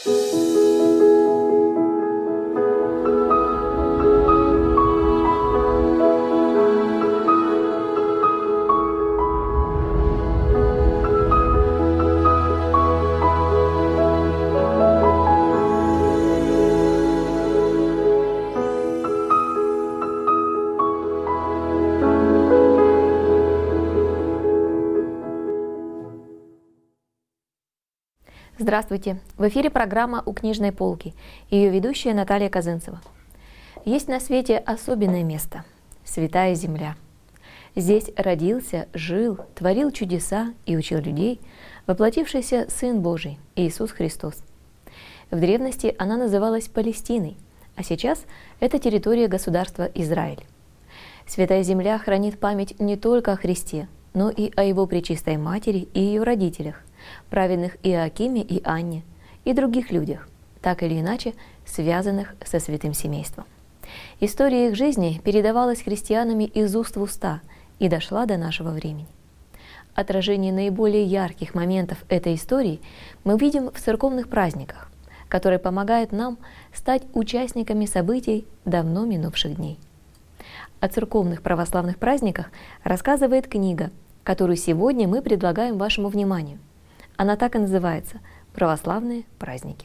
Здравствуйте! В эфире программа «У книжной полки» и ее ведущая Наталья Козынцева. Есть на свете особенное место – Святая Земля. Здесь родился, жил, творил чудеса и учил людей воплотившийся Сын Божий Иисус Христос. В древности она называлась Палестиной, а сейчас это территория государства Израиль. Святая Земля хранит память не только о Христе, но и о Его Пречистой Матери и ее родителях, праведных Иоакиме и Анне, и других людях, так или иначе связанных со святым семейством. История их жизни передавалась христианами из уст в уста и дошла до нашего времени. Отражение наиболее ярких моментов этой истории мы видим в церковных праздниках, которые помогают нам стать участниками событий давно минувших дней. О церковных православных праздниках рассказывает книга, которую сегодня мы предлагаем вашему вниманию. Она так и называется «Православные праздники».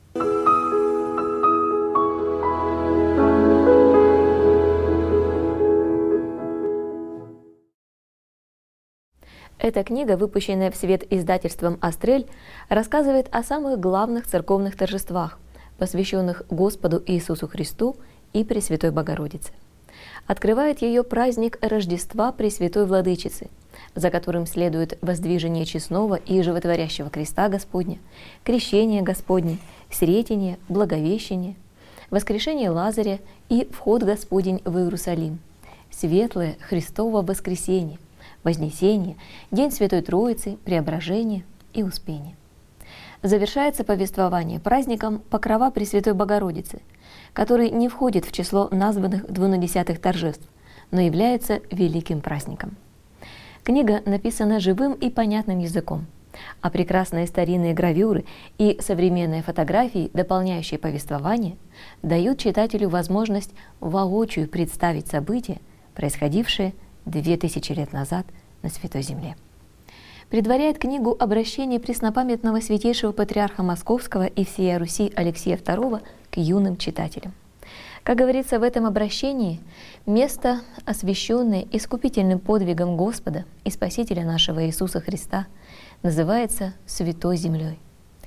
Эта книга, выпущенная в свет издательством «Астрель», рассказывает о самых главных церковных торжествах, посвященных Господу Иисусу Христу и Пресвятой Богородице. Открывает ее праздник Рождества Пресвятой Владычицы, за которым следует воздвижение честного и животворящего креста Господня, крещение Господне, сретение, благовещение, воскрешение Лазаря и вход Господень в Иерусалим, светлое Христово воскресение, вознесение, День Святой Троицы, преображение и успение. Завершается повествование праздником Покрова Пресвятой Богородицы, который не входит в число названных 12 торжеств, но является великим праздником. Книга написана живым и понятным языком, а прекрасные старинные гравюры и современные фотографии, дополняющие повествование, дают читателю возможность воочию представить события, происходившие 2000 лет назад на Святой Земле. Предваряет книгу обращение преснопамятного святейшего патриарха Московского и всея Руси Алексия II к юным читателям. Как говорится в этом обращении, место, освященное искупительным подвигом Господа и Спасителя нашего Иисуса Христа, называется Святой Землей.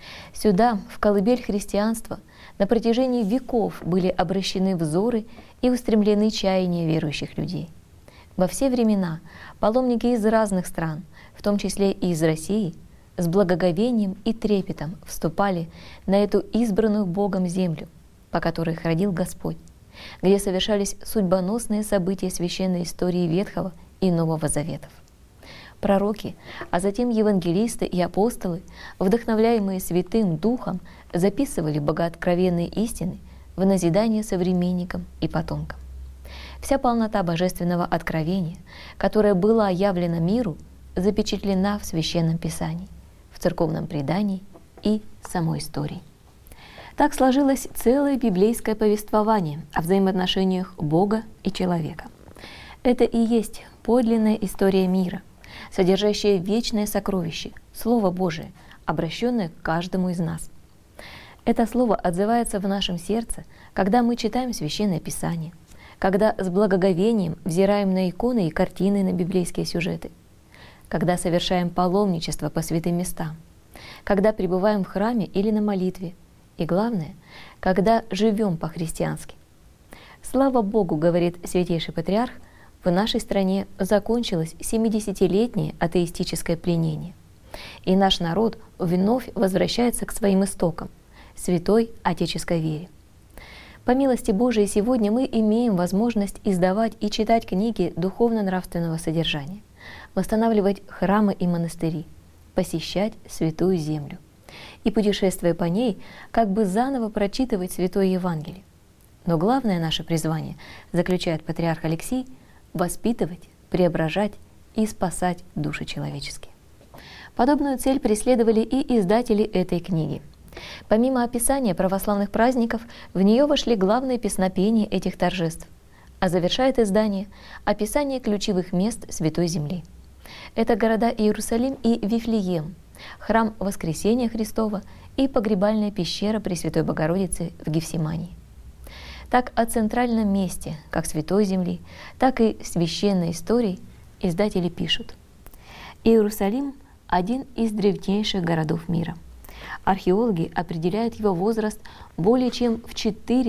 Сюда, в колыбель христианства, на протяжении веков были обращены взоры и устремлены чаяния верующих людей. Во все времена паломники из разных стран, в том числе и из России, с благоговением и трепетом вступали на эту избранную Богом землю, по которой ходил Господь, где совершались судьбоносные события священной истории Ветхого и Нового Заветов. Пророки, а затем евангелисты и апостолы, вдохновляемые Святым Духом, записывали богооткровенные истины в назидание современникам и потомкам. Вся полнота божественного откровения, которая была явлена миру, запечатлена в Священном Писании, в церковном предании и самой истории. Так сложилось целое библейское повествование о взаимоотношениях Бога и человека. Это и есть подлинная история мира, содержащая вечное сокровище, Слово Божие, обращенное к каждому из нас. Это Слово отзывается в нашем сердце, когда мы читаем Священное Писание, когда с благоговением взираем на иконы и картины на библейские сюжеты, когда совершаем паломничество по святым местам, когда пребываем в храме или на молитве, и главное, когда живем по-христиански. Слава Богу, говорит Святейший Патриарх, в нашей стране закончилось 70-летнее атеистическое пленение, и наш народ вновь возвращается к своим истокам, святой отеческой вере. По милости Божией сегодня мы имеем возможность издавать и читать книги духовно-нравственного содержания, восстанавливать храмы и монастыри, посещать Святую Землю и, путешествуя по ней, как бы заново прочитывать Святое Евангелие. Но главное наше призвание, заключает патриарх Алексий, воспитывать, преображать и спасать души человеческие. Подобную цель преследовали и издатели этой книги, Помимо описания православных праздников, в нее вошли главные песнопения этих торжеств, а завершает издание описание ключевых мест Святой Земли. Это города Иерусалим и Вифлеем, храм Воскресения Христова и погребальная пещера Пресвятой Богородицы в Гефсимании. Так о центральном месте, как Святой Земли, так и священной истории издатели пишут. Иерусалим – один из древнейших городов мира. Археологи определяют его возраст более чем в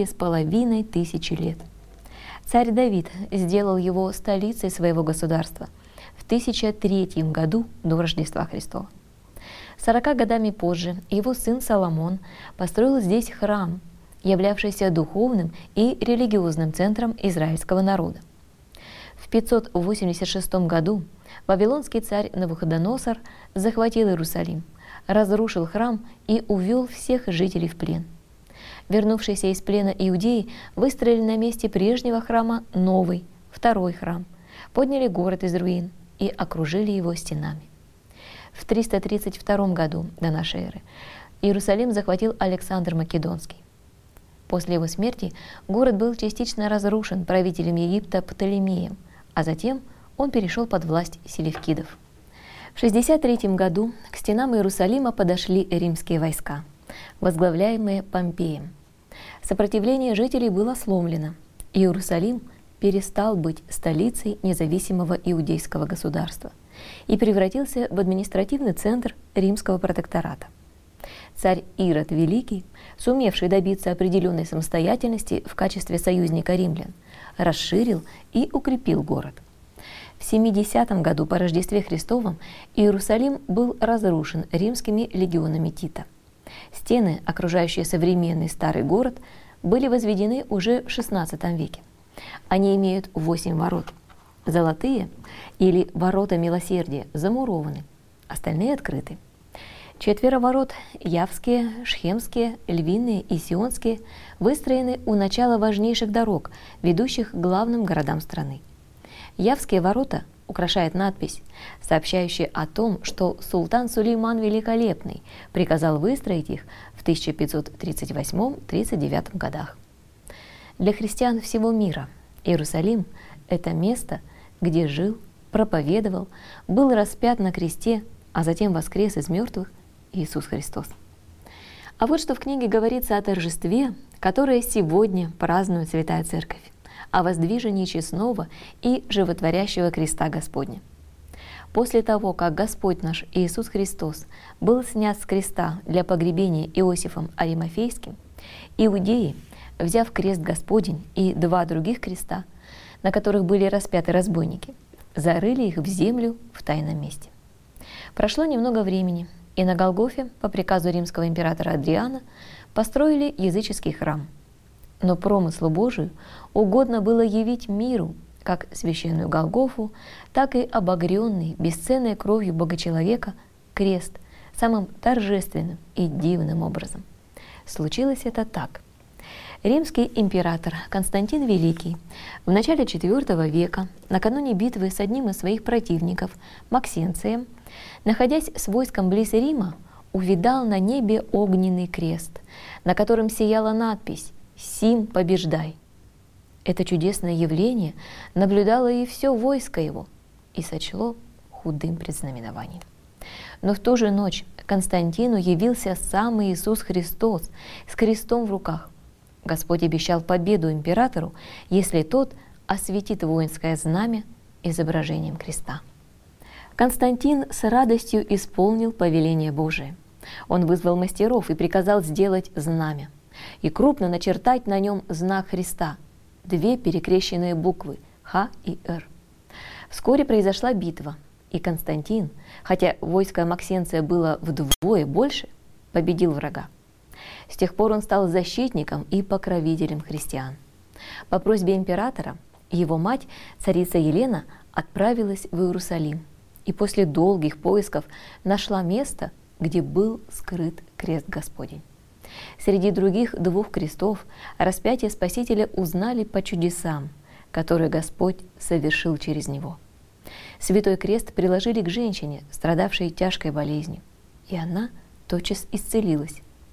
4500 лет. Царь Давид сделал его столицей своего государства в 1003 году до Рождества Христова. 40 годами позже его сын Соломон построил здесь храм, являвшийся духовным и религиозным центром израильского народа. В 586 году вавилонский царь Навуходоносор захватил Иерусалим, разрушил храм и увел всех жителей в плен. Вернувшиеся из плена иудеи выстроили на месте прежнего храма новый, второй храм, подняли город из руин и окружили его стенами. В 332 году до нашей эры Иерусалим захватил Александр Македонский. После его смерти город был частично разрушен правителем Египта Птолемеем, а затем он перешел под власть селевкидов. В 63 году к стенам Иерусалима подошли римские войска, возглавляемые Помпеем. Сопротивление жителей было сломлено. Иерусалим перестал быть столицей независимого иудейского государства и превратился в административный центр римского протектората. Царь Ирод Великий, сумевший добиться определенной самостоятельности в качестве союзника римлян, расширил и укрепил город. В 70 году по Рождестве Христовом Иерусалим был разрушен римскими легионами Тита. Стены, окружающие современный старый город, были возведены уже в XVI веке. Они имеют 8 ворот. Золотые или ворота милосердия замурованы, остальные открыты. 4 ворот – Явские, Шхемские, Львиные и Сионские – выстроены у начала важнейших дорог, ведущих к главным городам страны. Явские ворота украшает надпись, сообщающая о том, что султан Сулейман Великолепный приказал выстроить их в 1538-39 годах. Для христиан всего мира Иерусалим – это место, где жил, проповедовал, был распят на кресте, а затем воскрес из мертвых Иисус Христос. А вот что в книге говорится о торжестве, которое сегодня празднует Святая Церковь, о воздвижении честного и животворящего креста Господня. После того, как Господь наш Иисус Христос был снят с креста для погребения Иосифом Аримафейским, иудеи, взяв крест Господень и 2 других креста, на которых были распяты разбойники, зарыли их в землю в тайном месте. Прошло немного времени, и на Голгофе, по приказу римского императора Адриана, построили языческий храм. Но промыслу Божию угодно было явить миру как священную Голгофу, так и обогренный бесценной кровью Бога-человека крест самым торжественным и дивным образом. Случилось это так. Римский император Константин Великий в начале IV века, накануне битвы с одним из своих противников, Максенцием, находясь с войском близ Рима, увидал на небе огненный крест, на котором сияла надпись «Сим побеждай». Это чудесное явление наблюдало и все войско его и сочло худым предзнаменованием. Но в ту же ночь Константину явился сам Иисус Христос с крестом в руках. Господь обещал победу императору, если тот осветит воинское знамя изображением креста. Константин с радостью исполнил повеление Божие. Он вызвал мастеров и приказал сделать знамя и крупно начертать на нем знак Христа, 2 перекрещенные буквы Х и Р. Вскоре произошла битва, и Константин, хотя войско Максенция было вдвое больше, победил врага. С тех пор он стал защитником и покровителем христиан. По просьбе императора его мать, царица Елена, отправилась в Иерусалим и после долгих поисков нашла место, где был скрыт крест Господень. Среди других 2 крестов распятие Спасителя узнали по чудесам, которые Господь совершил через него. Святой крест приложили к женщине, страдавшей тяжкой болезнью, и она тотчас исцелилась.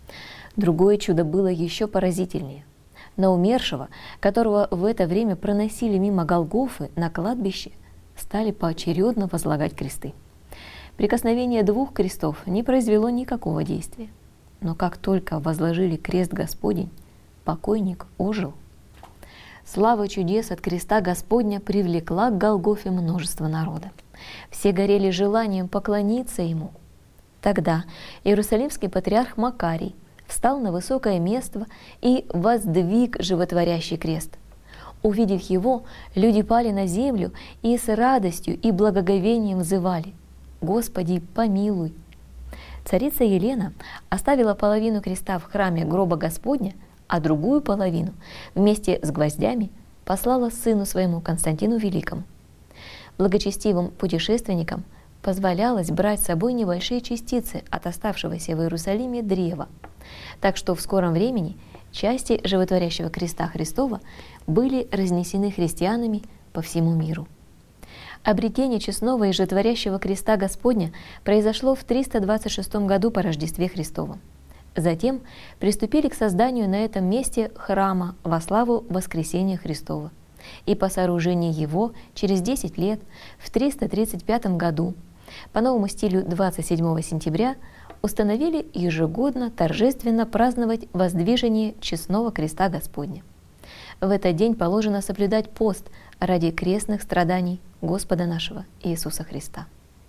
Другое чудо было еще поразительнее. На умершего, которого в это время проносили мимо Голгофы на кладбище, стали поочередно возлагать кресты. Прикосновение двух крестов не произвело никакого действия. Но как только возложили крест Господень, покойник ожил. Слава чудес от креста Господня привлекла к Голгофе множество народа. Все горели желанием поклониться Ему. Тогда Иерусалимский патриарх Макарий встал на высокое место и воздвиг животворящий крест. Увидев его, люди пали на землю и с радостью и благоговением взывали: «Господи, помилуй!» Царица Елена оставила половину креста в храме гроба Господня, а другую половину вместе с гвоздями послала сыну своему Константину Великому. Благочестивым путешественникам позволялось брать с собой небольшие частицы от оставшегося в Иерусалиме древа, так что в скором времени части животворящего креста Христова были разнесены христианами по всему миру. Обретение честного и животворящего креста Господня произошло в 326 году по Рождестве Христовом. Затем приступили к созданию на этом месте храма во славу Воскресения Христова. И по сооружении его через 10 лет, в 335 году, по новому стилю 27 сентября, установили ежегодно торжественно праздновать воздвижение честного креста Господня. В этот день положено соблюдать пост ради крестных страданий Господа нашего Иисуса Христа.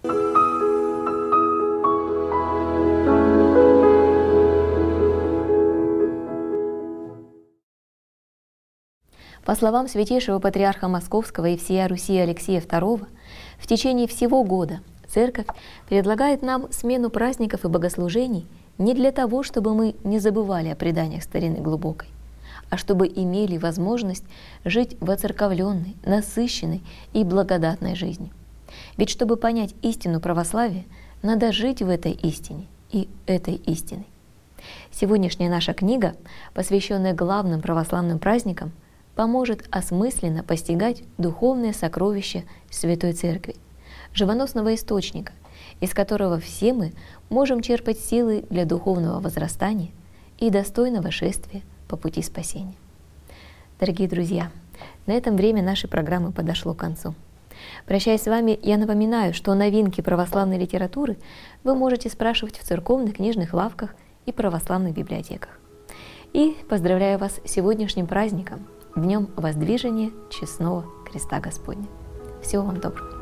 По словам святейшего патриарха Московского и всея Руси Алексия II, в течение всего года Церковь предлагает нам смену праздников и богослужений не для того, чтобы мы не забывали о преданиях старины глубокой, а чтобы имели возможность жить воцерковленной, насыщенной и благодатной жизнью. Ведь чтобы понять истину православия, надо жить в этой истине и этой истиной. Сегодняшняя наша книга, посвященная главным православным праздникам, поможет осмысленно постигать духовные сокровища Святой Церкви, живоносного источника, из которого все мы можем черпать силы для духовного возрастания и достойного шествия по пути спасения. Дорогие друзья, на этом время нашей программы подошло к концу. Прощаясь с вами, я напоминаю, что новинки православной литературы вы можете спрашивать в церковных книжных лавках и православных библиотеках. И поздравляю вас с сегодняшним праздником, Днем Воздвижения Честного Креста Господня. Всего вам доброго!